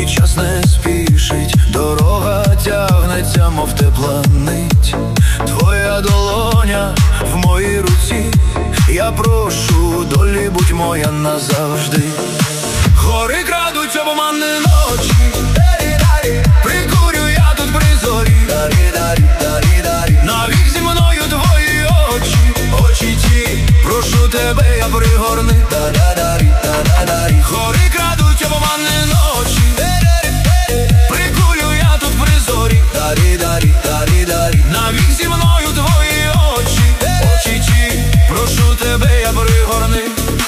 час не спішить, дорога тягнеться, мов тепла нить. Твоя долоня в моїй руці, я прошу, долі будь моя назавжди. Гори крадуть обмани ночі, прикурю я тут при зорі. Навік зі мною твої очі, очі ті, прошу тебе, я пригорни. Гори крадуть обмани ночі, прикурю я тут при зорі. Навік зі мною твої очі, очі ті, прошу тебе, я пригорни.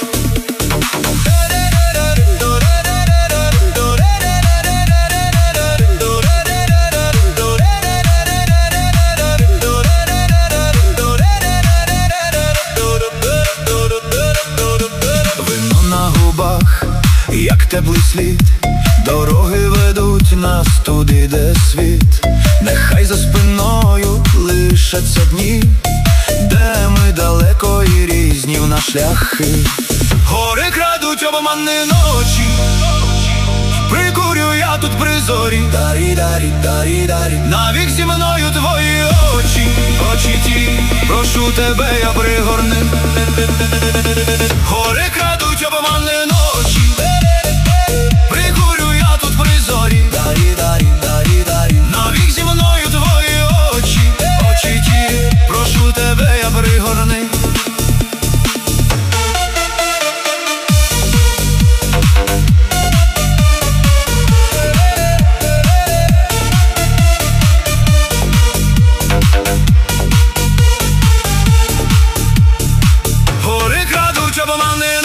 Як теплий слід, дороги ведуть нас туди, де світ. Нехай за спиною лишаться дні, де ми далеко і різні в нас шляхи. Гори крадуть обмани ночі, прикурю я тут при зорі. Навік зі мною твої очі, очі ті, прошу тебе, я пригорни. Гори крадуть обмани ночі, прикурю я тут при зорі. Навік зі мною твої очі, очі ті, прошу тебе, я пригорни. Гори крадуть обмани